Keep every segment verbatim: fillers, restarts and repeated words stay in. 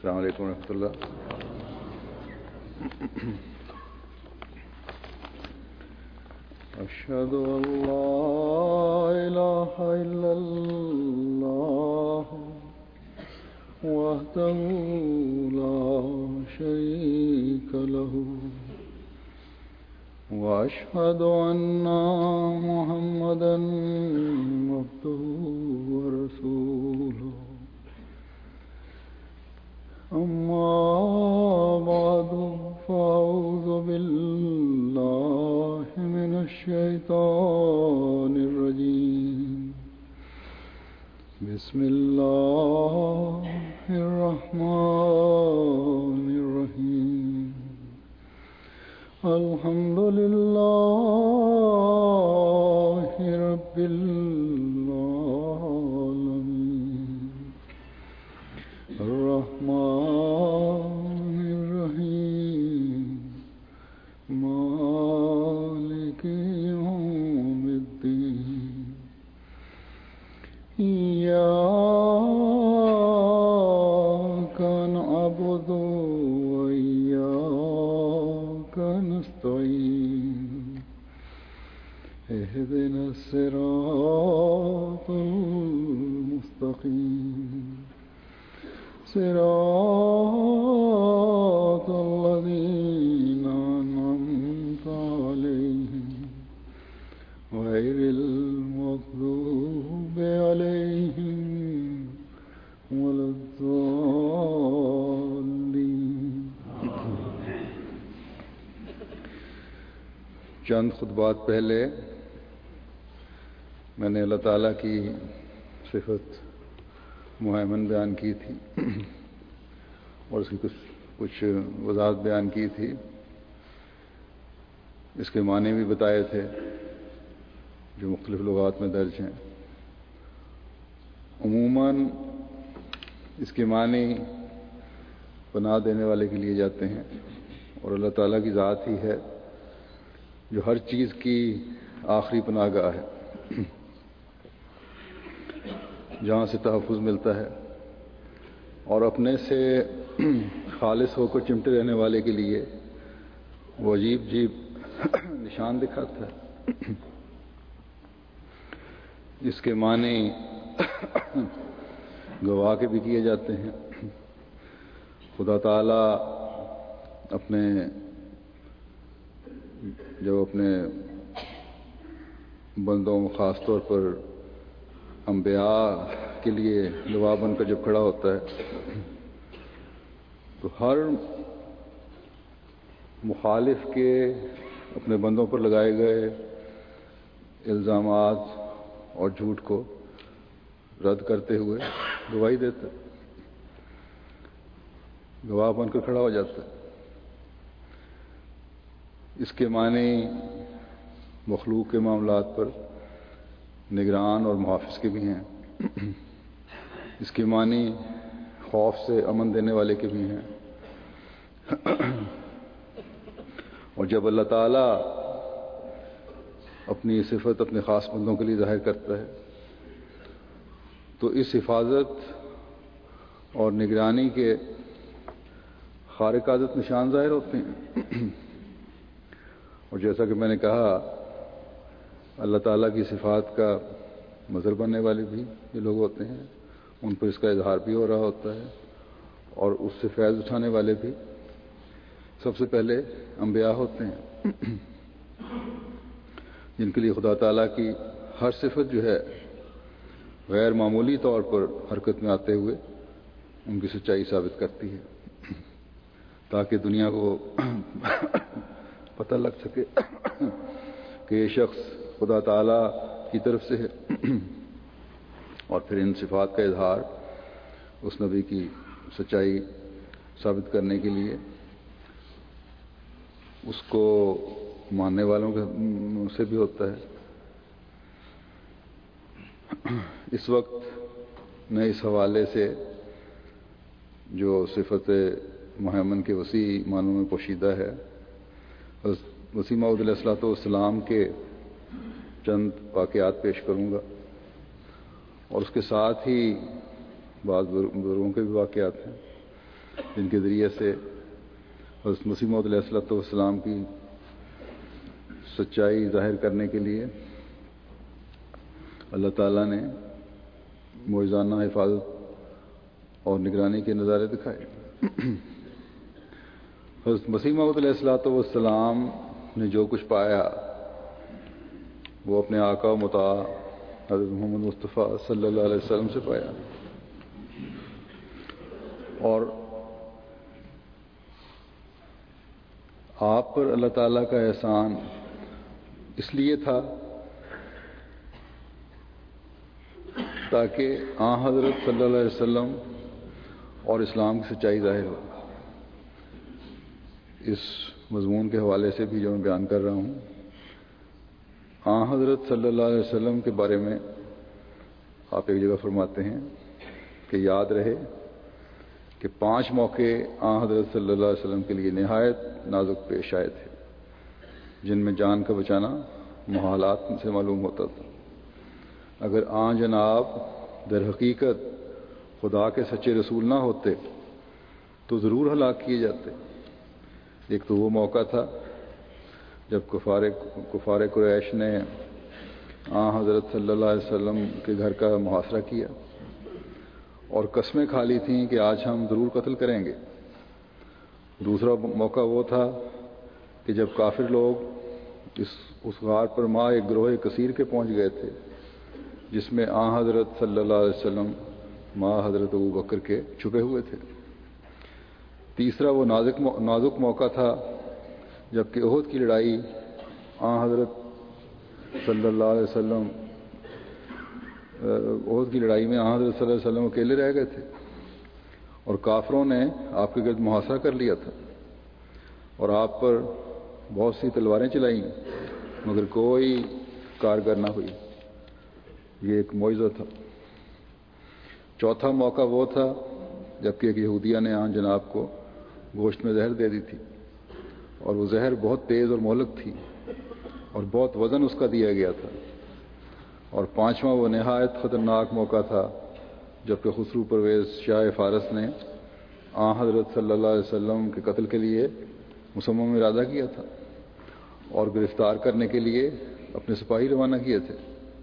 السلام علیکم ورحمۃ اللہ. اشہد ان لا الہ الا اللہ وحدہ لا شریک لہ واشہد ان محمدا عبدہ ورسولہ. اما بعد فاعوذ باللہ من الشیطان الرجیم. بسم اللہ الرحمن الرحیم. الحمد للہ رب العالمین الرحمن الرحیم مالک یوم الدین. ایاک نعبد و ایاک نستعین. اهدنا الصراط المستقیم صراط الذين أنعمت عليهم غير المغضوب عليهم ولا الضالين. چند خطبات پہلے میں نے اللہ تعالیٰ کی صفت مہیمن بیان کی تھی اور اس کی کچھ کچھ وضاحت بیان کی تھی. اس کے معنی بھی بتائے تھے جو مختلف لغات میں درج ہیں. عموماً اس کے معنی پناہ دینے والے کے لیے جاتے ہیں اور اللہ تعالیٰ کی ذات ہی ہے جو ہر چیز کی آخری پناہ گاہ ہے، جہاں سے تحفظ ملتا ہے اور اپنے سے خالص ہو کر چمٹے رہنے والے کے لیے وہ عجیب عجیب نشان دکھاتا ہے. اس کے معنی گواہ کے بھی کیے جاتے ہیں. خدا تعالیٰ اپنے جو اپنے بندوں خاص طور پر انبیاء کے لیے گواہ بن کر جب کھڑا ہوتا ہے تو ہر مخالف کے اپنے بندوں پر لگائے گئے الزامات اور جھوٹ کو رد کرتے ہوئے گواہی دیتا ہے، گواہ بن کر کھڑا ہو جاتا ہے. اس کے معنی مخلوق کے معاملات پر نگران اور محافظ کے بھی ہیں. اس کے معنی خوف سے امن دینے والے کے بھی ہیں. اور جب اللہ تعالیٰ اپنی صفت اپنے خاص بندوں کے لیے ظاہر کرتا ہے تو اس حفاظت اور نگرانی کے خارق عادت نشان ظاہر ہوتے ہیں. اور جیسا کہ میں نے کہا اللہ تعالیٰ کی صفات کا مظہر بننے والے بھی یہ لوگ ہوتے ہیں، ان پر اس کا اظہار بھی ہو رہا ہوتا ہے اور اس سے فیض اٹھانے والے بھی سب سے پہلے انبیاء ہوتے ہیں، جن کے لیے خدا تعالیٰ کی ہر صفت جو ہے غیر معمولی طور پر حرکت میں آتے ہوئے ان کی سچائی ثابت کرتی ہے، تاکہ دنیا کو پتہ لگ سکے کہ یہ شخص خدا تعالیٰ کی طرف سے ہے. اور پھر ان صفات کا اظہار اس نبی کی سچائی ثابت کرنے کے لیے اس کو ماننے والوں سے بھی ہوتا ہے. اس وقت میں اس حوالے سے جو صفت مہیمن کے وسیع معنوں میں پوشیدہ ہے وسیع موعود علیہ الصلوۃ والسلام کے چند واقعات پیش کروں گا اور اس کے ساتھ ہی بعض بزرگوں کے بھی واقعات ہیں جن کے ذریعے سے حضرت مسیح موعود علیہ الصلوۃ والسلام کی سچائی ظاہر کرنے کے لیے اللہ تعالیٰ نے معجزانہ حفاظت اور نگرانی کے نظارے دکھائے۔ حضرت مسیح موعود علیہ الصلوۃ والسلام نے جو کچھ پایا وہ اپنے آقا و مطاع حضرت محمد مصطفیٰ صلی اللہ علیہ وسلم سے پایا، اور آپ پر اللہ تعالیٰ کا احسان اس لیے تھا تاکہ آن حضرت صلی اللہ علیہ وسلم اور اسلام کی سچائی ظاہر ہو۔ اس مضمون کے حوالے سے بھی جو میں بیان کر رہا ہوں، آن حضرت صلی اللہ علیہ وسلم کے بارے میں آپ ایک جگہ فرماتے ہیں کہ یاد رہے کہ پانچ موقع آن حضرت صلی اللہ علیہ وسلم کے لیے نہایت نازک پیش آئے تھے، جن میں جان کا بچانا محالات سے معلوم ہوتا تھا۔ اگر آن جناب در حقیقت خدا کے سچے رسول نہ ہوتے تو ضرور ہلاک کیے جاتے۔ ایک تو وہ موقع تھا جب کفار کفار قریش نے آن حضرت صلی اللہ علیہ وسلم کے گھر کا محاصرہ کیا اور قسمیں کھا لی تھیں کہ آج ہم ضرور قتل کریں گے۔ دوسرا موقع وہ تھا کہ جب کافر لوگ اس اس غار پر ماں ایک گروہ کثیر کے پہنچ گئے تھے، جس میں آن حضرت صلی اللہ علیہ وسلم ماں حضرت ابو بکر کے چھپے ہوئے تھے۔ تیسرا وہ نازک نازک موقع تھا جب کہ احد کی لڑائی آن حضرت صلی اللہ علیہ وسلم احد کی لڑائی میں آن حضرت صلی اللہ علیہ وسلم اکیلے رہ گئے تھے اور کافروں نے آپ کے گرد محاصرہ کر لیا تھا اور آپ پر بہت سی تلواریں چلائیں مگر کوئی کارگر نہ ہوئی۔ یہ ایک معجزہ تھا۔ چوتھا موقع وہ تھا جب کہ ایک یہودیہ نے آن جناب کو گوشت میں زہر دے دی تھی، اور وہ زہر بہت تیز اور مہلک تھی اور بہت وزن اس کا دیا گیا تھا۔ اور پانچواں وہ نہایت خطرناک موقع تھا جب کہ خسرو پرویز شاہ فارس نے آن حضرت صلی اللہ علیہ وسلم کے قتل کے لیے مصمم ارادہ کیا تھا اور گرفتار کرنے کے لیے اپنے سپاہی روانہ کیے تھے۔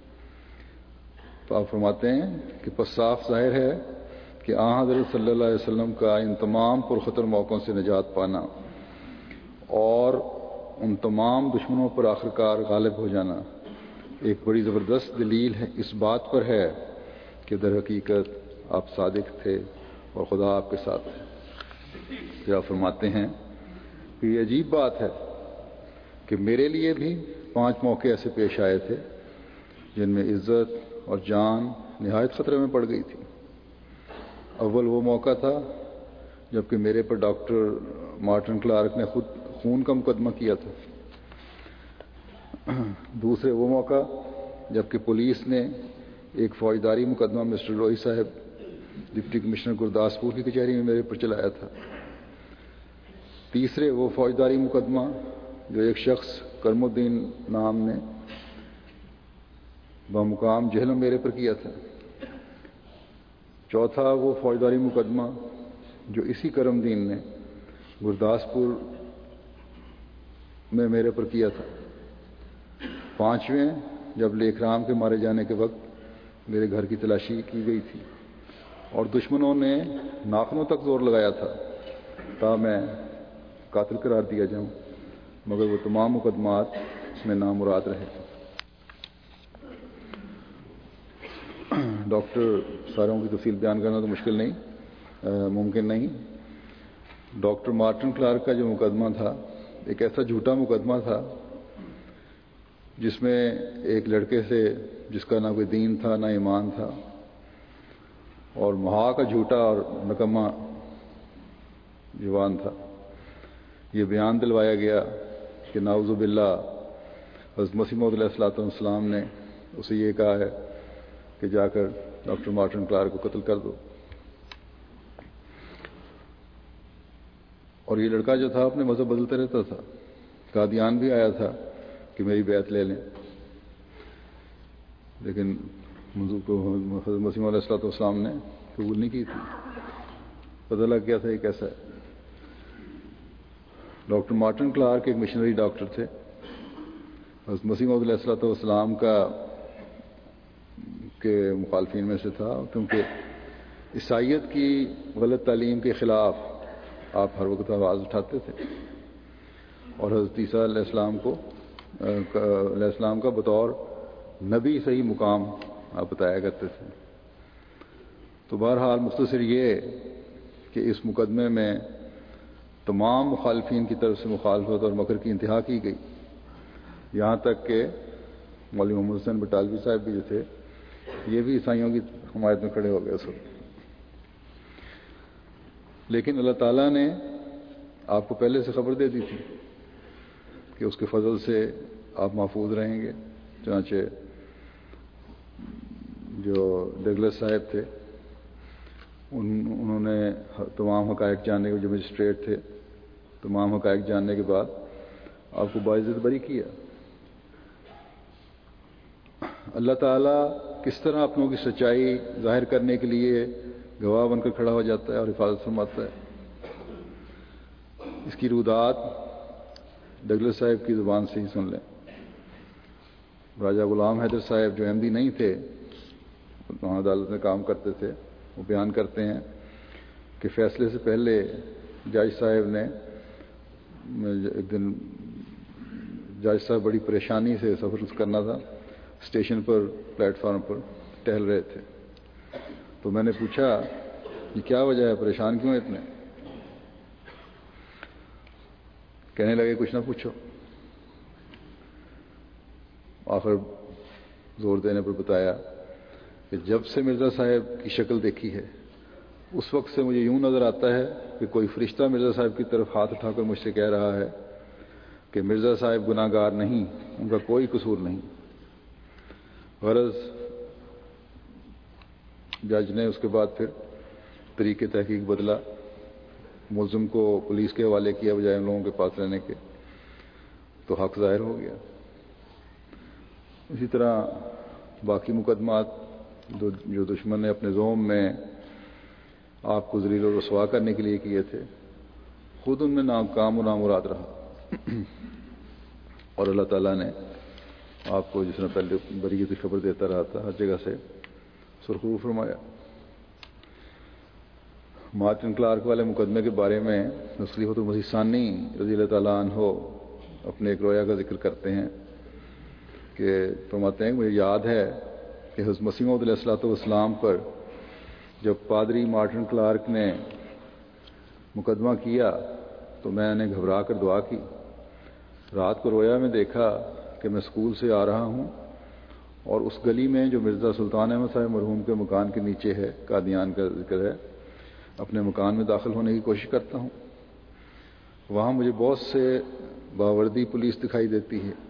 تو آپ فرماتے ہیں کہ پس صاف ظاہر ہے کہ آن حضرت صلی اللہ علیہ وسلم کا ان تمام پرخطر موقعوں سے نجات پانا اور ان تمام دشمنوں پر آخرکار غالب ہو جانا ایک بڑی زبردست دلیل ہے اس بات پر ہے کہ در حقیقت آپ صادق تھے اور خدا آپ کے ساتھ ہے۔ پھر آپ فرماتے ہیں کہ یہ عجیب بات ہے کہ میرے لیے بھی پانچ موقع ایسے پیش آئے تھے جن میں عزت اور جان نہایت خطرے میں پڑ گئی تھی۔ اول وہ موقع تھا جب کہ میرے پر ڈاکٹر مارٹن کلارک نے خود خون کا مقدمہ کیا تھا۔ دوسرے وہ موقع جب کہ پولیس نے ایک فوجداری مقدمہ مسٹر روئی صاحب ڈپٹی کمشنر گرداسپور کی کچہری میں میرے پر چلایا تھا۔ تیسرے وہ فوجداری مقدمہ جو ایک شخص کرم الدین نام نے بمقام جہلم میرے پر کیا تھا۔ چوتھا وہ فوجداری مقدمہ جو اسی کرم الدین نے گرداسپور میں میرے پر کیا تھا۔ پانچویں جب لیکھ رام کے مارے جانے کے وقت میرے گھر کی تلاشی کی گئی تھی اور دشمنوں نے ناخنوں تک زور لگایا تھا تا میں قاتل قرار دیا جاؤں، مگر وہ تمام مقدمات میں نامراد رہے۔ ڈاکٹر ساروں کی تفصیل بیان کرنا تو مشکل نہیں ممکن نہیں۔ ڈاکٹر مارٹن کلارک کا جو مقدمہ تھا ایک ایسا جھوٹا مقدمہ تھا جس میں ایک لڑکے سے جس کا نہ کوئی دین تھا نہ ایمان تھا اور محا کا جھوٹا اور نکما جوان تھا، یہ بیان دلوایا گیا کہ نعوذ باللہ حضرت مسیح موعود علیہ الصلوۃ والسلام نے اسے یہ کہا ہے کہ جا کر ڈاکٹر مارٹن کلارک کو قتل کر دو۔ اور یہ لڑکا جو تھا اپنے مذہب بدلتا رہتا تھا، قادیان بھی آیا تھا کہ میری بیعت لے لیں، لیکن حضرت مسیح علیہ الصلوۃ والسلام نے قبول نہیں کی تھی۔ پتہ لگ گیا تھا یہ کیسا ہے. ڈاکٹر مارٹن کلارک ایک مشنری ڈاکٹر تھے. حضرت مسیح موعود علیہ الصلوۃ والسلام کا کے مخالفین میں سے تھا، کیونکہ عیسائیت کی غلط تعلیم کے خلاف آپ ہر وقت آواز اٹھاتے تھے، اور حضرت عیسیٰ علیہ السلام کو علیہ السلام کا بطور نبی صحیح مقام آپ بتایا کرتے تھے. تو بہرحال مختصر یہ کہ اس مقدمے میں تمام مخالفین کی طرف سے مخالفت اور مکر کی انتہا کی گئی، یہاں تک کہ مولوی محمد حسین بٹالوی صاحب بھی جو تھے یہ بھی عیسائیوں کی حمایت میں کھڑے ہو گئے اس وقت. لیکن اللہ تعالیٰ نے آپ کو پہلے سے خبر دے دی تھی کہ اس کے فضل سے آپ محفوظ رہیں گے. چنانچہ جو ڈگلس صاحب تھے ان انہوں نے تمام حقائق جاننے کے، جو مجسٹریٹ تھے، تمام حقائق جاننے کے بعد آپ کو باعزت بری کیا. اللہ تعالیٰ کس طرح اپنوں کی سچائی ظاہر کرنے کے لیے گواہ بن کر کھڑا ہو جاتا ہے اور حفاظت فرماتا ہے، اس کی رودات ڈگلس صاحب کی زبان سے ہی سن لیں. راجہ غلام حیدر صاحب جو احمدی نہیں تھے، وہاں عدالت میں کام کرتے تھے، وہ بیان کرتے ہیں کہ فیصلے سے پہلے جج صاحب نے ایک دن جج صاحب بڑی پریشانی سے سفر کرنا تھا، اسٹیشن پر پلیٹ فارم پر ٹہل رہے تھے. تو میں نے پوچھا یہ کیا وجہ ہے، پریشان کیوں اتنے؟ کہنے لگے کچھ نہ پوچھو. آخر زور دینے پر بتایا کہ جب سے مرزا صاحب کی شکل دیکھی ہے اس وقت سے مجھے یوں نظر آتا ہے کہ کوئی فرشتہ مرزا صاحب کی طرف ہاتھ اٹھا کر مجھ سے کہہ رہا ہے کہ مرزا صاحب گناہ گار نہیں، ان کا کوئی قصور نہیں. غرض جج نے اس کے بعد پھر طریقے تحقیق بدلا، ملزم کو پولیس کے حوالے کیا بجائے ان لوگوں کے پاس رہنے کے، تو حق ظاہر ہو گیا. اسی طرح باقی مقدمات جو دشمن نے اپنے زوم میں آپ کو ذلیل و رسوا کرنے کے لیے کیے تھے، خود ان میں ناکام و نامراد رہا، اور اللہ تعالیٰ نے آپ کو جس نے پہلے بری کی خبر دیتا رہا تھا ہر جگہ سے سرخرو فرمایا. مارٹن کلارک والے مقدمے کے بارے میں خلیفۃ المسیح ثانی رضی اللہ تعالیٰ عنہ اپنے ایک رویا کا ذکر کرتے ہیں کہ فرماتے ہیں کہ مجھے یاد ہے کہ حضرت مسیح موعود علیہ الصلوۃ والسلام پر جب پادری مارٹن کلارک نے مقدمہ کیا تو میں نے گھبرا کر دعا کی. رات کو رویا میں دیکھا کہ میں اسکول سے آ رہا ہوں اور اس گلی میں جو مرزا سلطان احمد صاحب مرحوم کے مکان کے نیچے ہے، قادیان کا ذکر ہے، اپنے مکان میں داخل ہونے کی کوشش کرتا ہوں. وہاں مجھے بہت سے باوردی پولیس دکھائی دیتی ہے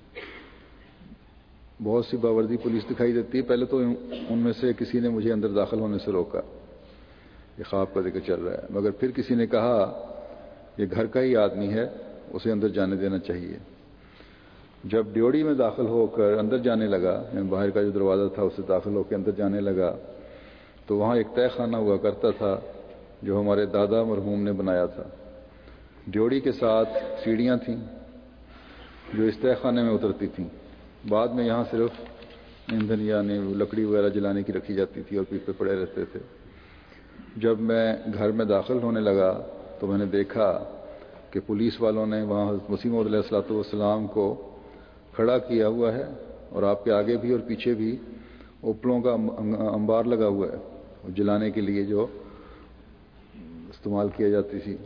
بہت سی باوردی پولیس دکھائی دیتی ہے. پہلے تو ان میں سے کسی نے مجھے اندر داخل ہونے سے روکا، یہ خواب کا ذکر چل رہا ہے، مگر پھر کسی نے کہا یہ گھر کا ہی آدمی ہے، اسے اندر جانے دینا چاہیے. جب ڈیوڑی میں داخل ہو کر اندر جانے لگا، یعنی باہر کا جو دروازہ تھا اس سے داخل ہو کے اندر جانے لگا، تو وہاں ایک تہہ خانہ ہوا کرتا تھا جو ہمارے دادا مرحوم نے بنایا تھا. ڈیوڑی کے ساتھ سیڑھیاں تھیں جو اس تہہ خانے میں اترتی تھیں. بعد میں یہاں صرف ایندھن یعنی لکڑی وغیرہ جلانے کی رکھی جاتی تھی اور پیپے پڑے رہتے تھے. جب میں گھر میں داخل ہونے لگا تو میں نے دیکھا کہ پولیس والوں نے وہاں حضرت مسیح موعود علیہ الصلوۃ والسلام کو کھڑا کیا ہوا ہے، اور آپ کے آگے بھی اور پیچھے بھی اوپلوں کا انبار لگا ہوا ہے جلانے کے لیے جو استعمال کیا جاتی تھی.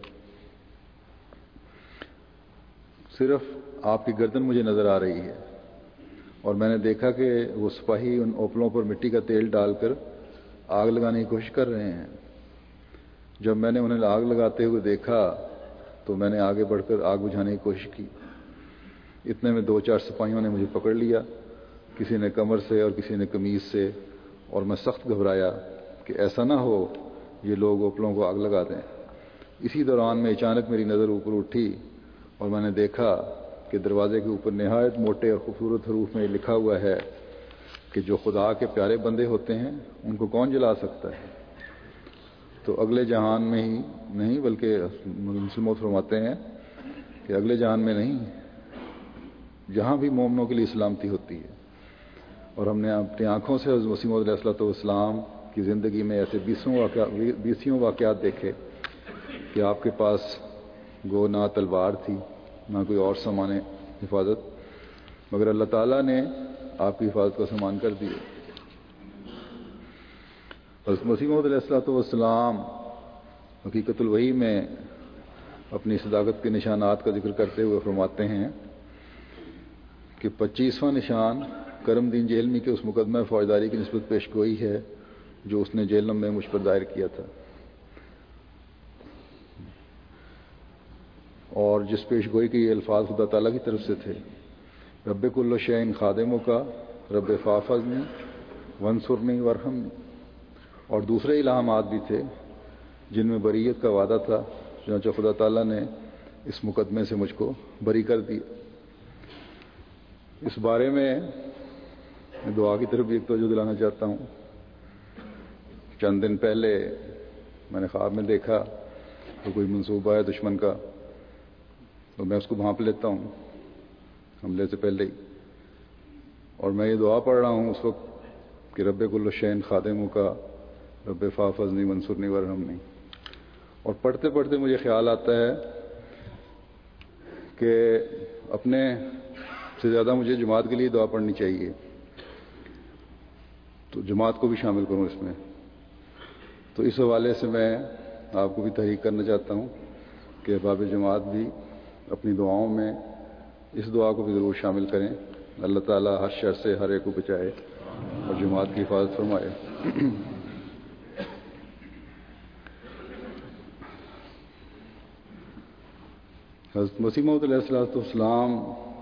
صرف آپ کی گردن مجھے نظر آ رہی ہے، اور میں نے دیکھا کہ وہ سپاہی ان اوپلوں پر مٹی کا تیل ڈال کر آگ لگانے کی کوشش کر رہے ہیں. جب میں نے انہیں آگ لگاتے ہوئے دیکھا تو میں نے آگے بڑھ کر آگ بجھانے کی کوشش کی. اتنے میں دو چار سپاہیوں نے مجھے پکڑ لیا، کسی نے کمر سے اور کسی نے قمیض سے، اور میں سخت گھبرایا کہ ایسا نہ ہو یہ لوگ اوپلوں کو آگ لگا دیں. اسی دوران میں اچانک میری نظر اوپر اٹھی اور میں نے دیکھا کہ دروازے کے اوپر نہایت موٹے اور خوبصورت حروف میں لکھا ہوا ہے کہ جو خدا کے پیارے بندے ہوتے ہیں ان کو کون جلا سکتا ہے. تو اگلے جہان میں ہی نہیں بلکہ مسلموں فرماتے ہیں کہ اگلے جہان میں نہیں، جہاں بھی مومنوں کے لیے سلامتی ہوتی ہے. اور ہم نے اپنی آنکھوں سے حضرت مسیح موعود علیہ الصلوۃ والسلام کی زندگی میں ایسے بیسوں واقعات بیسوں واقعات دیکھے کہ آپ کے پاس گو نہ تلوار تھی نہ کوئی اور سامان حفاظت، مگر اللہ تعالیٰ نے آپ کی حفاظت کو سامان کر دی. حضرت مسیح موعود علیہ الصلوۃ والسلام حقیقت الوحی میں اپنی صداقت کے نشانات کا ذکر کرتے ہوئے فرماتے ہیں کہ پچیسواں نشان کرم دین جہلمی کے اس مقدمہ فوجداری کی نسبت پیش گوئی ہے جو اس نے جہلم میں مجھ پر دائر کیا تھا، اور جس پیش گوئی کے یہ الفاظ خدا تعالیٰ کی طرف سے تھے، رب کل شیء خادموں کا رب فاحفظنی وانصرنی وارحمنی. اور دوسرے الہامات بھی تھے جن میں بریت کا وعدہ تھا، چنانچہ خدا تعالیٰ نے اس مقدمے سے مجھ کو بری کر دیا. اس بارے میں دعا کی طرف بھی ایک توجہ دلانا چاہتا ہوں. چند دن پہلے میں نے خواب میں دیکھا تو کوئی منصوبہ ہے دشمن کا، تو میں اس کو بھانپ لیتا ہوں حملے سے پہلے ہی، اور میں یہ دعا پڑھ رہا ہوں اس وقت کہ رب کل شیء خادموں کا رب فاحفظنی وانصرنی وارحمنی. اور پڑھتے پڑھتے مجھے خیال آتا ہے کہ اپنے سے زیادہ مجھے جماعت کے لیے دعا پڑھنی چاہیے، تو جماعت کو بھی شامل کروں اس میں. تو اس حوالے سے میں آپ کو بھی تحریک کرنا چاہتا ہوں کہ احباب جماعت بھی اپنی دعاؤں میں اس دعا کو بھی ضرور شامل کریں. اللہ تعالیٰ ہر شر سے ہر ایک کو بچائے اور جماعت کی حفاظت فرمائے. حضرت مسیح موعود علیہ الصلوۃ والسلام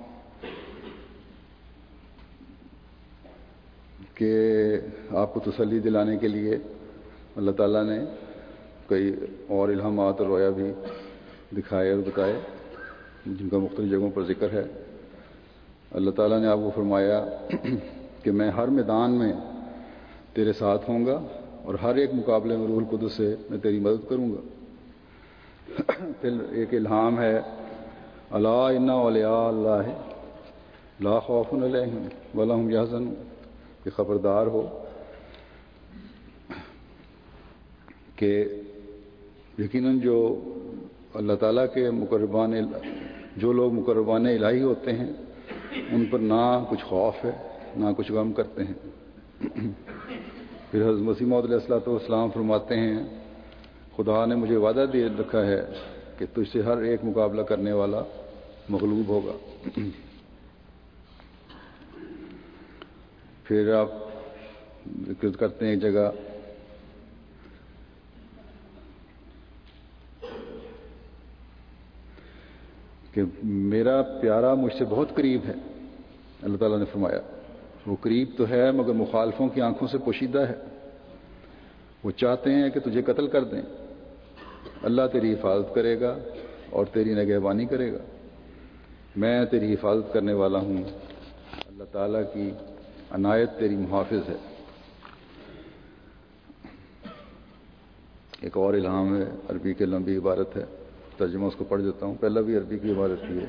کہ آپ کو تسلی دلانے کے لیے اللہ تعالیٰ نے کئی اور الہامات اور رویا بھی دکھائے اور بتائے جن کا مختلف جگہوں پر ذکر ہے. اللہ تعالیٰ نے آپ کو فرمایا کہ میں ہر میدان میں تیرے ساتھ ہوں گا اور ہر ایک مقابلے میں روح القدس سے میں تیری مدد کروں گا. پھر ایک الہام ہے الا ان اولیاء اللہ لا خوف علیہم ولا هم یحزنون، کہ خبردار ہو کہ یقیناً جو اللہ تعالیٰ کے مقربان جو لوگ مقربان الہی ہوتے ہیں ان پر نہ کچھ خوف ہے نہ کچھ غم کرتے ہیں. پھر حضرت مسیح موعود علیہ الصلوۃ والسلام فرماتے ہیں خدا نے مجھے وعدہ دے رکھا ہے کہ تجھ سے ہر ایک مقابلہ کرنے والا مغلوب ہوگا. پھر آپ ذکر کرتے ہیں ایک جگہ کہ میرا پیارا مجھ سے بہت قریب ہے. اللہ تعالیٰ نے فرمایا وہ قریب تو ہے مگر مخالفوں کی آنکھوں سے پوشیدہ ہے. وہ چاہتے ہیں کہ تجھے قتل کر دیں. اللہ تیری حفاظت کرے گا اور تیری نگہبانی کرے گا. میں تیری حفاظت کرنے والا ہوں. اللہ تعالیٰ کی عنایت تیری محافظ ہے. ایک اور الہام ہے، عربی کے لمبی عبارت ہے، ترجمہ اس کو پڑھ دیتا ہوں. پہلا بھی عربی کی عبارت کی ہے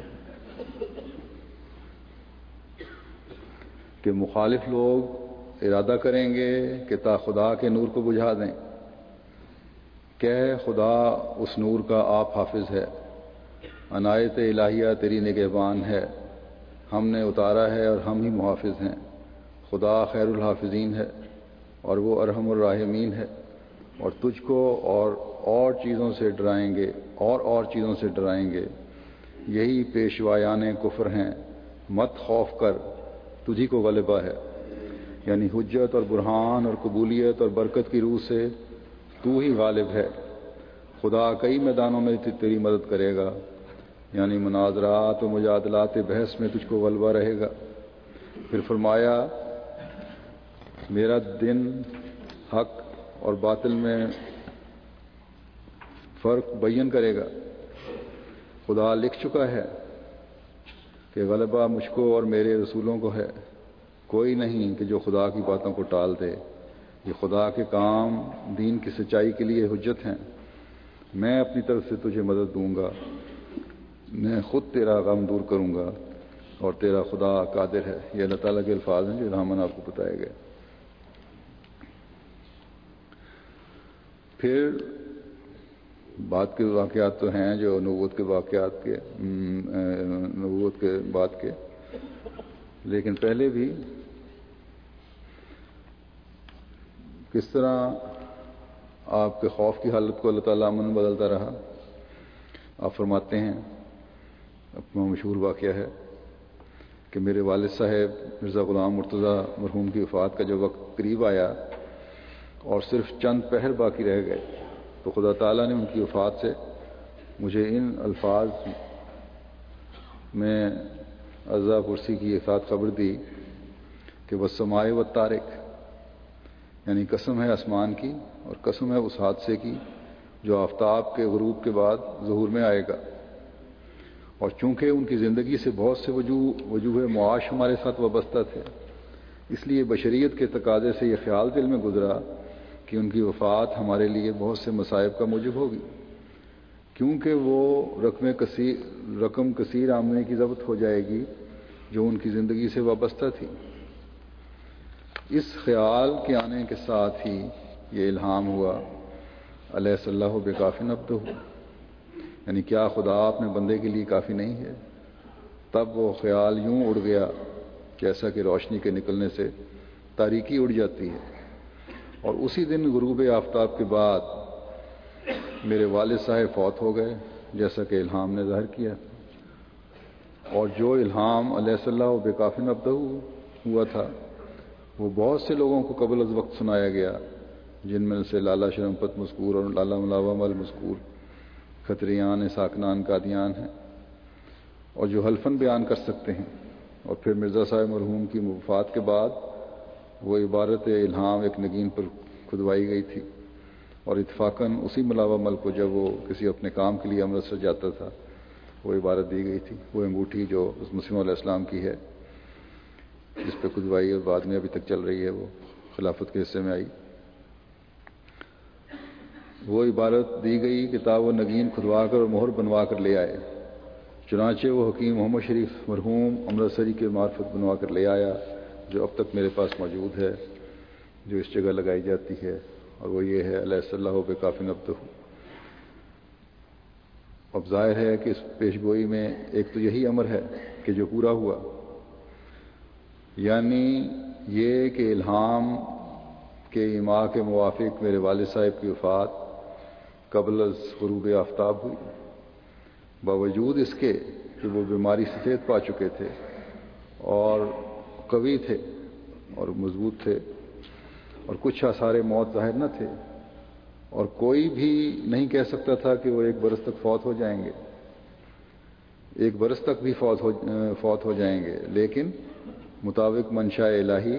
کہ مخالف لوگ ارادہ کریں گے کہ تا خدا کے نور کو بجھا دیں. کہ خدا اس نور کا آپ حافظ ہے. عنایت الہیہ تیری نگہبان ہے. ہم نے اتارا ہے اور ہم ہی محافظ ہیں. خدا خیر الحافظین ہے اور وہ ارحم الراحمین ہے. اور تجھ کو اور اور چیزوں سے ڈرائیں گے اور اور چیزوں سے ڈرائیں گے. یہی پیشوایان کفر ہیں. مت خوف کر، تجھی کو غلبہ ہے. یعنی حجت اور برہان اور قبولیت اور برکت کی روح سے تو ہی غالب ہے. خدا کئی میدانوں میں تیری مدد کرے گا، یعنی مناظرات و مجادلات بحث میں تجھ کو غلبہ رہے گا. پھر فرمایا میرا دن حق اور باطل میں فرق بیان کرے گا. خدا لکھ چکا ہے کہ غلبہ مجھ کو اور میرے رسولوں کو ہے. کوئی نہیں کہ جو خدا کی باتوں کو ٹال دے. یہ خدا کے کام دین کی سچائی کے لیے حجت ہیں. میں اپنی طرف سے تجھے مدد دوں گا، میں خود تیرا غم دور کروں گا اور تیرا خدا قادر ہے. یہ اللہ تعالیٰ کے الفاظ ہیں جو الہاماً آپ کو بتائے گئے. پھر بعد کے واقعات تو ہیں جو نبوت کے واقعات کے نبوت کے بعد کے، لیکن پہلے بھی کس طرح آپ کے خوف کی حالت کو اللہ تعالیٰ امن بدلتا رہا. آپ فرماتے ہیں، اپنا مشہور واقعہ ہے کہ میرے والد صاحب مرزا غلام مرتضیٰ مرحوم کی وفات کا جو وقت قریب آیا اور صرف چند پہر باقی رہ گئے، تو خدا تعالیٰ نے ان کی وفات سے مجھے ان الفاظ میں عزا پرسی کی ایک ساتھ خبر دی کہ والسماء والطارق، یعنی قسم ہے آسمان کی اور قسم ہے اس حادثے کی جو آفتاب کے غروب کے بعد ظہور میں آئے گا. اور چونکہ ان کی زندگی سے بہت سے وجوہ وجوہ معاش ہمارے ساتھ وابستہ تھے، اس لیے بشریت کے تقاضے سے یہ خیال دل میں گزرا کہ ان کی وفات ہمارے لیے بہت سے مصائب کا موجب ہوگی، کیونکہ وہ رقم کثیر رقم کثیر آمدنی کی ضبط ہو جائے گی جو ان کی زندگی سے وابستہ تھی. اس خیال کے آنے کے ساتھ ہی یہ الہام ہوا، الیس اللہ بکافٍ عبدہ، یعنی کیا خدا اپنے بندے کے لیے کافی نہیں ہے. تب وہ خیال یوں اڑ گیا جیسا کہ روشنی کے نکلنے سے تاریکی اڑ جاتی ہے. اور اسی دن غروب آفتاب کے بعد میرے والد صاحب فوت ہو گئے جیسا کہ الہام نے ظاہر کیا. اور جو الہام الیس اللہ بکافٍ عبدہ ہوا تھا وہ بہت سے لوگوں کو قبل از وقت سنایا گیا، جن میں سے لالا شرمپت مذکور اور لالا ملاوہ مل مذکور کھتریان ساکنان قادیان ہیں، اور جو حلفاً بیان کر سکتے ہیں. اور پھر مرزا صاحب مرحوم کی وفات کے بعد وہ عبارت الہام ایک نگین پر کھدوائی گئی تھی، اور اتفاقاً اسی ملاوہ مل کو جب وہ کسی اپنے کام کے لیے امرتسر جاتا تھا وہ عبارت دی گئی تھی. وہ انگوٹھی جو مسیم علیہ السلام کی ہے جس پہ کھدوائی اور بعد میں ابھی تک چل رہی ہے، وہ خلافت کے حصے میں آئی. وہ عبارت دی گئی کتاب و نگین کھدوا کر اور مہر بنوا کر لے آئے. چنانچہ وہ حکیم محمد شریف مرحوم امرتسری کے معرفت بنوا کر لے آیا، جو اب تک میرے پاس موجود ہے، جو اس جگہ لگائی جاتی ہے، اور وہ یہ ہے الیس اللہ بکافٍ عبدہ. اب ظاہر ہے کہ اس پیشگوئی میں ایک تو یہی امر ہے کہ جو پورا ہوا، یعنی یہ کہ الہام کے ایما کے موافق میرے والد صاحب کی وفات قبل از غروب آفتاب ہوئی، باوجود اس کے کہ وہ بیماری سے صحت پا چکے تھے اور قوی تھے اور مضبوط تھے، اور کچھ آثار موت ظاہر نہ تھے، اور کوئی بھی نہیں کہہ سکتا تھا کہ وہ ایک برس تک فوت ہو جائیں گے، ایک برس تک بھی فوت ہو فوت ہو جائیں گے. لیکن مطابق منشاء الہی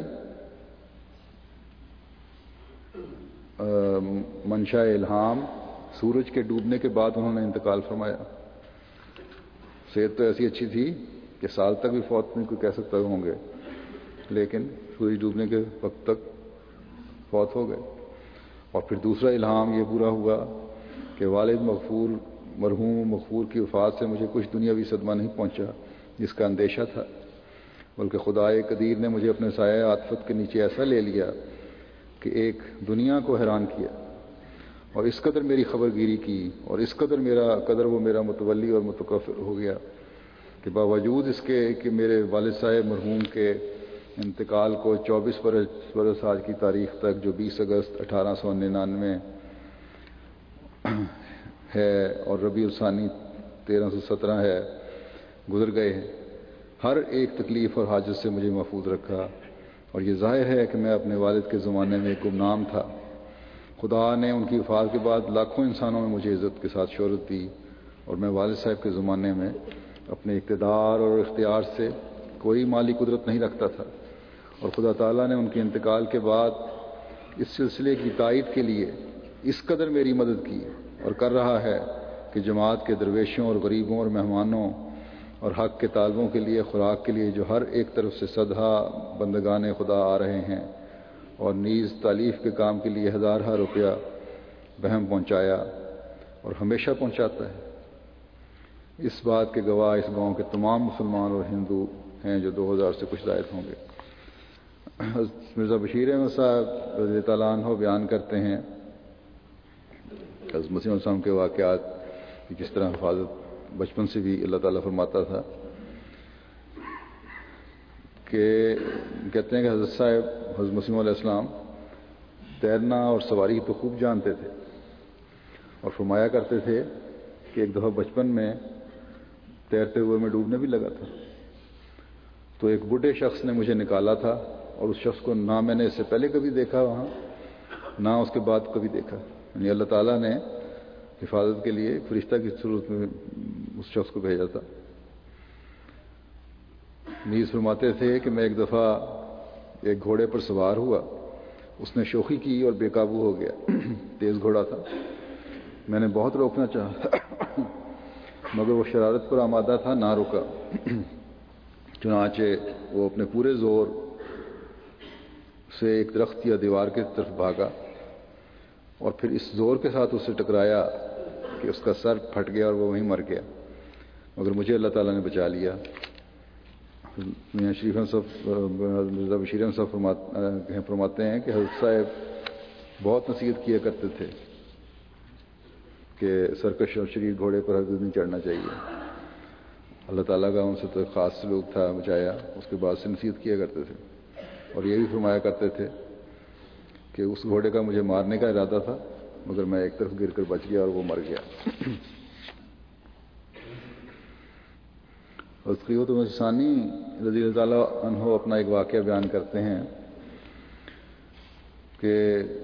منشاء الہام سورج کے ڈوبنے کے بعد انہوں نے انتقال فرمایا. صحت تو ایسی اچھی تھی کہ سال تک بھی فوت نہیں کوئی کہہ سکتا ہوں گے، لیکن سورج ڈوبنے کے وقت تک فوت ہو گئے. اور پھر دوسرا الہام یہ پورا ہوا کہ والد مغفور مرحوم مغفور کی وفات سے مجھے کچھ دنیاوی صدمہ نہیں پہنچا جس کا اندیشہ تھا، بلکہ خدائے قدیر نے مجھے اپنے سایہ عاطفت کے نیچے ایسا لے لیا کہ ایک دنیا کو حیران کیا، اور اس قدر میری خبر گیری کی، اور اس قدر میرا قدر وہ میرا متولی اور متکفر ہو گیا کہ باوجود اس کے کہ میرے والد صاحب مرحوم کے انتقال کو چوبیس برس برس آج کی تاریخ تک جو بیس اگست اٹھارہ سو ننانوے ہے اور ربیع الثانی تیرہ سو سترہ ہے گزر گئے ہیں، ہر ایک تکلیف اور حاجت سے مجھے محفوظ رکھا. اور یہ ظاہر ہے کہ میں اپنے والد کے زمانے میں گمنام تھا. خدا نے ان کی وفات کے بعد لاکھوں انسانوں میں مجھے عزت کے ساتھ شہرت دی، اور میں والد صاحب کے زمانے میں اپنے اقتدار اور اختیار سے کوئی مالی قدرت نہیں رکھتا تھا. اور خدا تعالیٰ نے ان کے انتقال کے بعد اس سلسلے کی تائید کے لیے اس قدر میری مدد کی اور کر رہا ہے کہ جماعت کے درویشوں اور غریبوں اور مہمانوں اور حق کے طالبوں کے لیے خوراک کے لیے جو ہر ایک طرف سے صدہا بندگان خدا آ رہے ہیں، اور نیز تالیف کے کام کے لیے ہزارہ روپیہ بہم پہنچایا اور ہمیشہ پہنچاتا ہے۔ اس بات کے گواہ اس گاؤں کے تمام مسلمان اور ہندو ہیں جو دو ہزار سے کچھ زائد ہوں گے۔ مرزا بشیر احمد صاحب رضی تعالیٰ عنہ بیان کرتے ہیں حضرت مسیح علیہ السلام کے واقعات کی کس طرح حفاظت بچپن سے بھی اللہ تعالیٰ فرماتا تھا کہ کہتے ہیں کہ حضرت صاحب حضرت مسیح علیہ السلام تیرنا اور سواری تو خوب جانتے تھے اور فرمایا کرتے تھے کہ ایک دفعہ بچپن میں تیرتے ہوئے میں ڈوبنے بھی لگا تھا، تو ایک بوڑھے شخص نے مجھے نکالا تھا اور اس شخص کو نہ میں نے اس سے پہلے کبھی دیکھا وہاں نہ اس کے بعد کبھی دیکھا، یعنی اللہ تعالیٰ نے حفاظت کے لیے فرشتہ کی صورت میں اس شخص کو بھیجا تھا۔ نیز فرماتے تھے کہ میں ایک دفعہ ایک گھوڑے پر سوار ہوا، اس نے شوخی کی اور بے قابو ہو گیا، تیز گھوڑا تھا، میں نے بہت روکنا چاہا مگر وہ شرارت پر آمادہ تھا، نہ رکا، چنانچہ وہ اپنے پورے زور سے ایک درخت یا دیوار کی طرف بھاگا اور پھر اس زور کے ساتھ اس سے ٹکرایا کہ اس کا سر پھٹ گیا اور وہ وہیں مر گیا، مگر مجھے اللہ تعالیٰ نے بچا لیا۔ میاں شریف صاحب مرزا بشیر احمد صاحب فرماتے ہیں کہ حضرت صاحب بہت نصیحت کیا کرتے تھے کہ سرکش اور شریر گھوڑے پر ہرگز نہیں چڑھنا چاہیے، اللہ تعالیٰ کا ان سے تو خاص سلوک تھا، بچایا، اس کے بعد سے نصیحت کیا کرتے تھے اور یہ بھی فرمایا کرتے تھے کہ اس گھوڑے کا مجھے مارنے کا ارادہ تھا مگر میں ایک طرف گر کر بچ گیا اور وہ مر گیا۔ خلیفۃ المسیح ثانی رضی اللہ تعالیٰ عنہ اپنا ایک واقعہ بیان کرتے ہیں کہ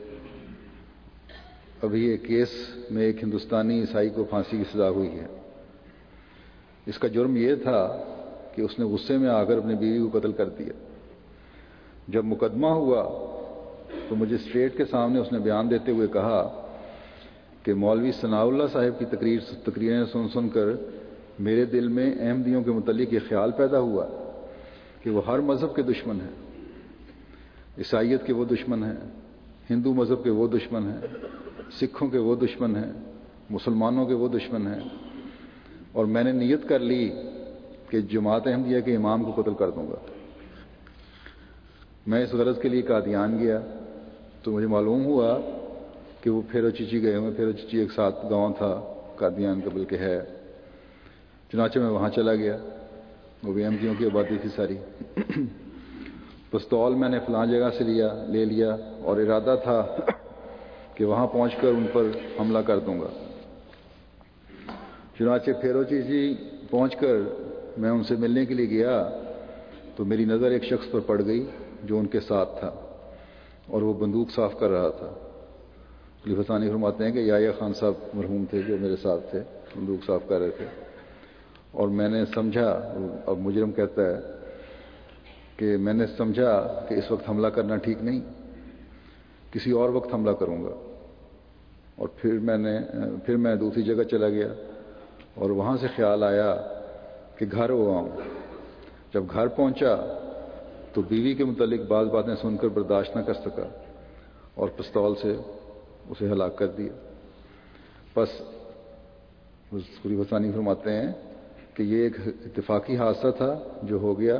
ابھی ایک کیس میں ایک ہندوستانی عیسائی کو پھانسی کی سزا ہوئی ہے۔ اس کا جرم یہ تھا کہ اس نے غصے میں آ کر اپنی بیوی کو قتل کر دیا۔ جب مقدمہ ہوا تو مجسٹریٹ کے سامنے اس نے بیان دیتے ہوئے کہا کہ مولوی ثناء اللہ صاحب کی تقریر تقریریں سن سن کر میرے دل میں احمدیوں کے متعلق یہ خیال پیدا ہوا کہ وہ ہر مذہب کے دشمن ہیں، عیسائیت کے وہ دشمن ہیں، ہندو مذہب کے وہ دشمن ہیں، سکھوں کے وہ دشمن ہیں، مسلمانوں کے وہ دشمن ہیں، اور میں نے نیت کر لی کہ جماعت احمدیہ کے امام کو قتل کر دوں گا۔ میں اس غرض کے لیے قادیان گیا تو مجھے معلوم ہوا کہ وہ پھیرو چیچی گئے ہوئے، پھیرو چیچی ایک ساتھ گاؤں تھا قادیان کا بلکہ ہے، چنانچہ میں وہاں چلا گیا، وہ بھی احمدیوں کی آبادی تھی ساری۔ پستول میں نے فلاں جگہ سے لیا لے لیا اور ارادہ تھا کہ وہاں پہنچ کر ان پر حملہ کر دوں گا۔ چنانچہ پھیرو چیچی پہنچ کر میں ان سے ملنے کے لیے گیا تو میری نظر ایک شخص پر پڑ گئی جو ان کے ساتھ تھا اور وہ بندوق صاف کر رہا تھا۔ خلیفہ ثانی فرماتے ہیں کہ یحییٰ خان صاحب مرحوم تھے جو میرے ساتھ تھے، بندوق صاف کر رہے تھے، اور میں نے سمجھا، اب مجرم کہتا ہے کہ میں نے سمجھا کہ اس وقت حملہ کرنا ٹھیک نہیں، کسی اور وقت حملہ کروں گا، اور پھر میں نے پھر میں دوسری جگہ چلا گیا اور وہاں سے خیال آیا کہ گھر ہو آؤں۔ جب گھر پہنچا تو بیوی کے متعلق بعض باتیں سن کر برداشت نہ کر سکا اور پستول سے اسے ہلاک کر دیا۔ بس خلیفہ ثانی فرماتے ہیں کہ یہ ایک اتفاقی حادثہ تھا جو ہو گیا،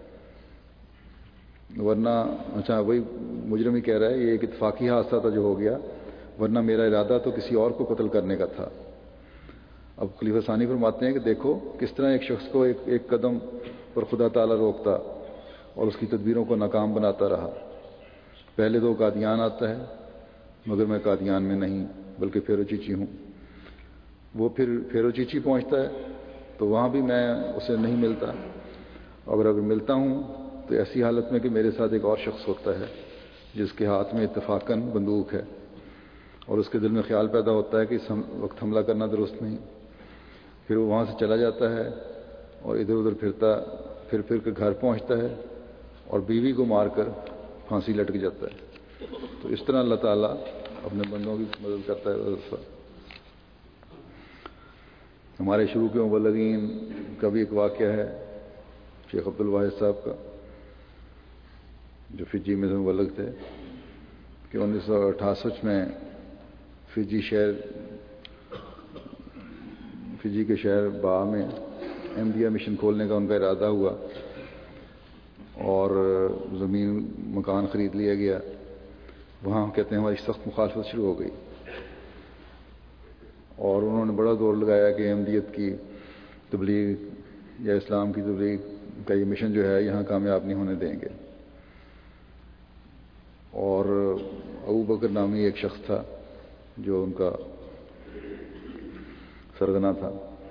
ورنہ اچھا وہی مجرم ہی کہہ رہا ہے یہ ایک اتفاقی حادثہ تھا جو ہو گیا، ورنہ میرا ارادہ تو کسی اور کو قتل کرنے کا تھا۔ اب خلیفہ ثانی فرماتے ہیں کہ دیکھو کس طرح ایک شخص کو ایک ایک قدم پر خدا تعالیٰ روکتا اور اس کی تدبیروں کو ناکام بناتا رہا۔ پہلے تو قادیان آتا ہے مگر میں قادیان میں نہیں بلکہ پھیرو چیچی ہوں۔ وہ پھر پھیرو چیچی پہنچتا ہے تو وہاں بھی میں اسے نہیں ملتا، اگر اگر ملتا ہوں تو ایسی حالت میں کہ میرے ساتھ ایک اور شخص ہوتا ہے جس کے ہاتھ میں اتفاقاً بندوق ہے، اور اس کے دل میں خیال پیدا ہوتا ہے کہ اس وقت حملہ کرنا درست نہیں۔ پھر وہ وہاں سے چلا جاتا ہے اور ادھر ادھر پھرتا پھر پھر کر گھر پہنچتا ہے اور بیوی کو مار کر پھانسی لٹک جاتا ہے۔ تو اس طرح اللہ تعالیٰ اپنے بندوں کی مدد کرتا ہے۔ ہمارے شروع کے مبلغین کا بھی ایک واقعہ ہے شیخ عبد الواحد صاحب کا جو فجی میں سے مبلغ تھے۔ کہ انیس سو اٹھاسٹھ میں فجی شہر فجی کے شہر با میں احمدیہ مشن کھولنے کا ان کا ارادہ ہوا اور زمین مکان خرید لیا گیا. وہاں کہتے ہیں ہماری سخت مخالفت شروع ہو گئی اور انہوں نے بڑا زور لگایا کہ احمدیت کی تبلیغ یا اسلام کی تبلیغ کا یہ مشن جو ہے یہاں کامیاب نہیں ہونے دیں گے. اور ابو بکر نامی ایک شخص تھا جو ان کا سرغنہ تھا،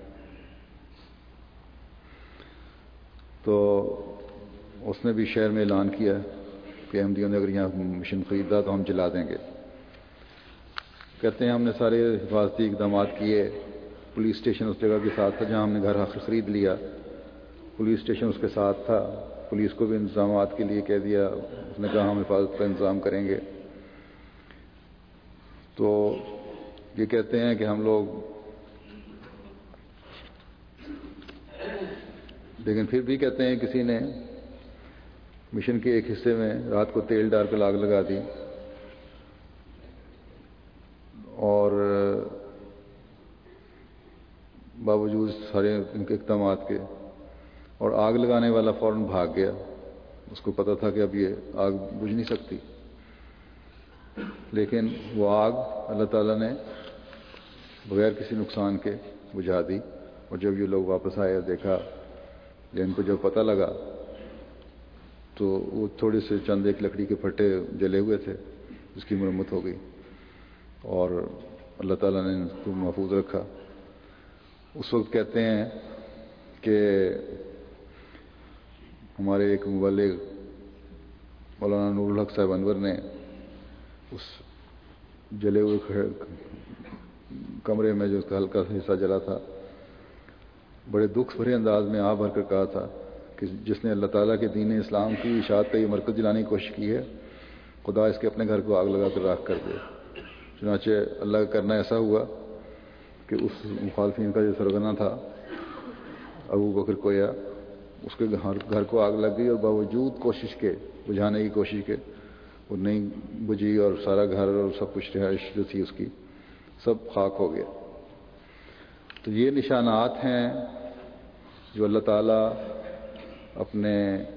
تو اس نے بھی شہر میں اعلان کیا کہ احمدیوں نے اگر یہاں مشن خریدا تو ہم جلا دیں گے. کہتے ہیں ہم نے سارے حفاظتی اقدامات کیے. پولیس اسٹیشن اس جگہ کے ساتھ تھا جہاں ہم نے گھر خرید لیا، پولیس اسٹیشن اس کے ساتھ تھا. پولیس کو بھی انتظامات کے لیے کہہ دیا، اس نے کہا ہم حفاظت کا انتظام کریں گے. تو یہ کہتے ہیں کہ ہم لوگ لیکن پھر بھی کہتے ہیں کسی نے مشن کے ایک حصے میں رات کو تیل ڈال کر آگ لگا دی اور باوجود سارے ان کے اقدامات کے، اور آگ لگانے والا فوراً بھاگ گیا. اس کو پتہ تھا کہ اب یہ آگ بجھ نہیں سکتی، لیکن وہ آگ اللہ تعالیٰ نے بغیر کسی نقصان کے بجھا دی. اور جب یہ لوگ واپس آئے اور دیکھا، ان کو جب پتہ لگا تو وہ تھوڑے سے چند ایک لکڑی کے پھٹے جلے ہوئے تھے، جس کی مرمت ہو گئی اور اللہ تعالیٰ نے ان کو محفوظ رکھا. اس وقت کہتے ہیں کہ ہمارے ایک مبلغ مولانا نور الحق صاحب انور نے اس جلے ہوئے کمرے میں جو اس کا ہلکا سا حصہ جلا تھا، بڑے دکھ بھرے انداز میں آ بھر کر کہا تھا کہ جس نے اللہ تعالیٰ کے دین اسلام کی اشاعت کا یہ مرکز جلانے کی کوشش کی ہے، خدا اس کے اپنے گھر کو آگ لگا کر راکھ کر دے. چنانچہ اللہ کا کرنا ایسا ہوا کہ اس مخالفین کا جو سرغنہ تھا ابو بکر کویا، اس کے گھر کو آگ لگ گئی اور باوجود کوشش کے بجھانے کی کوشش کے وہ نہیں بجھی اور سارا گھر اور سب کچھ رہائش جو تھی اس کی سب خاک ہو گیا. تو یہ نشانات ہیں جو اللہ تعالیٰ اپنے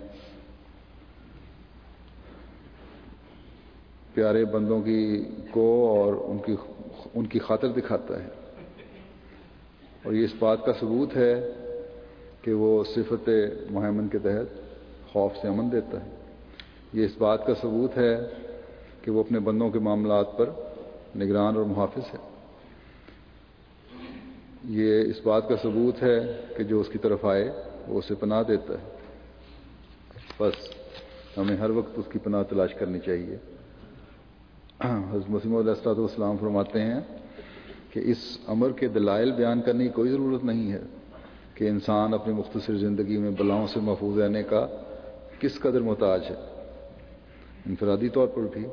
پیارے بندوں کی کو اور ان کی ان کی خاطر دکھاتا ہے. اور یہ اس بات کا ثبوت ہے کہ وہ صفت مہیمن کے تحت خوف سے امن دیتا ہے. یہ اس بات کا ثبوت ہے کہ وہ اپنے بندوں کے معاملات پر نگران اور محافظ ہے. یہ اس بات کا ثبوت ہے کہ جو اس کی طرف آئے وہ اسے پناہ دیتا ہے. بس ہمیں ہر وقت اس کی پناہ تلاش کرنی چاہیے. حضرت مسیح موعود علیہ الصلوۃ والسلام فرماتے ہیں کہ اس امر کے دلائل بیان کرنے کی کوئی ضرورت نہیں ہے کہ انسان اپنی مختصر زندگی میں بلاؤں سے محفوظ رہنے کا کس قدر محتاج ہے. انفرادی طور پر بھی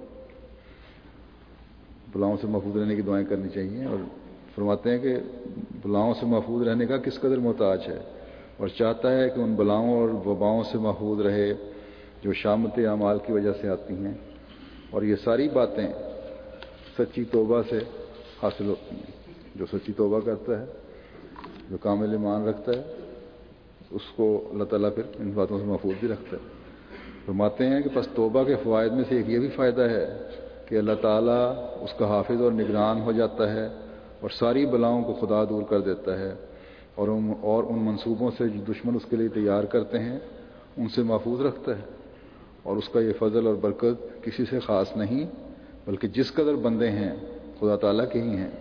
بلاؤں سے محفوظ رہنے کی دعائیں کرنی چاہیے، اور فرماتے ہیں کہ بلاؤں سے محفوظ رہنے کا کس قدر محتاج ہے، اور چاہتا ہے کہ ان بلاؤں اور وباؤں سے محفوظ رہے جو شامت اعمال کی وجہ سے آتی ہیں. اور یہ ساری باتیں سچی توبہ سے حاصل ہوتی ہیں. جو سچی توبہ کرتا ہے، جو کامل ایمان رکھتا ہے، اس کو اللہ تعالیٰ پھر ان باتوں سے محفوظ بھی رکھتا ہے. فرماتے ہیں کہ پس توبہ کے فوائد میں سے ایک یہ بھی فائدہ ہے کہ اللہ تعالیٰ اس کا حافظ اور نگران ہو جاتا ہے اور ساری بلاؤں کو خدا دور کر دیتا ہے، اور ان اور ان منصوبوں سے جو دشمن اس کے لیے تیار کرتے ہیں ان سے محفوظ رکھتا ہے. اور اس کا یہ فضل اور برکت کسی سے خاص نہیں بلکہ جس قدر بندے ہیں خدا تعالیٰ کے ہی ہیں.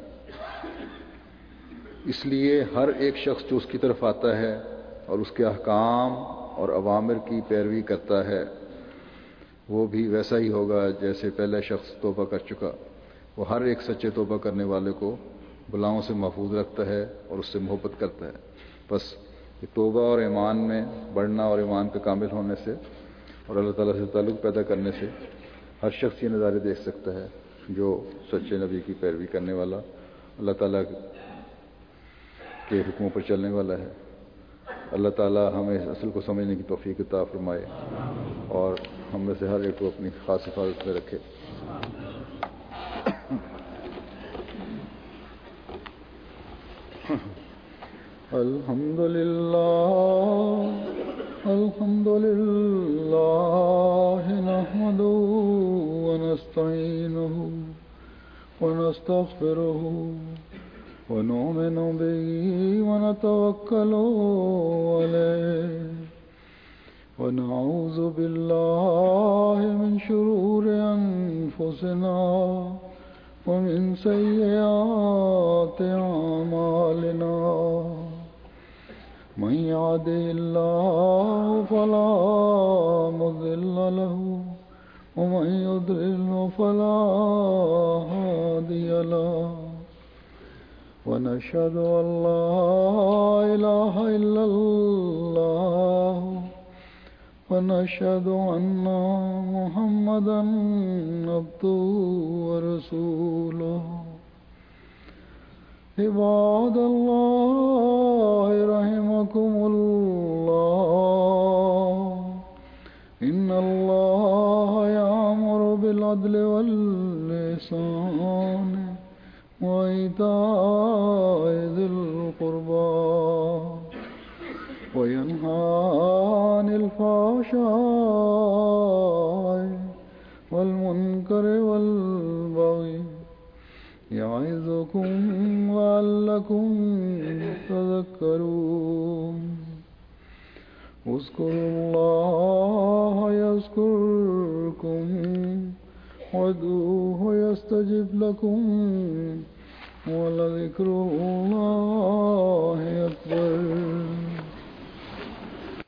اس لیے ہر ایک شخص جو اس کی طرف آتا ہے اور اس کے احکام اور اوامر کی پیروی کرتا ہے وہ بھی ویسا ہی ہوگا جیسے پہلا شخص توبہ کر چکا. وہ ہر ایک سچے توبہ کرنے والے کو بلاؤں سے محفوظ رکھتا ہے اور اس سے محبت کرتا ہے. بس یہ توبہ اور ایمان میں بڑھنا اور ایمان کا کامل ہونے سے اور اللہ تعالیٰ سے تعلق پیدا کرنے سے ہر شخص یہ نظارے دیکھ سکتا ہے جو سچے نبی کی پیروی کرنے والا، اللہ تعالیٰ کے حکموں پر چلنے والا ہے. اللہ تعالیٰ ہمیں اس اصل کو سمجھنے کی توفیق عطا فرمائے اور ہم میں سے ہر ایک کو اپنی خاص حفاظت میں رکھے. الحمد لله الحمد لله نحمده ونستعينه ونستغفره ونؤمن به ونتوكل عليه ونعوذ بالله من شرور أنفسنا ومن سيئات أعمالنا من يهده الله فلا مضل له ومن يضلل فلا هادي له ونشهد أن لا إله إلا الله ونشهد أن محمدا عبده ورسوله عباد الله رحمكم الله إن الله يأمر بالعدل والإحسان وإيتاء ذي القربى وينهى عن الفحشاء والمنكر والبغي يعظكم لعلكم تذكرون اذكروا الله يذكركم وادعوه يستجب لكم ولذكر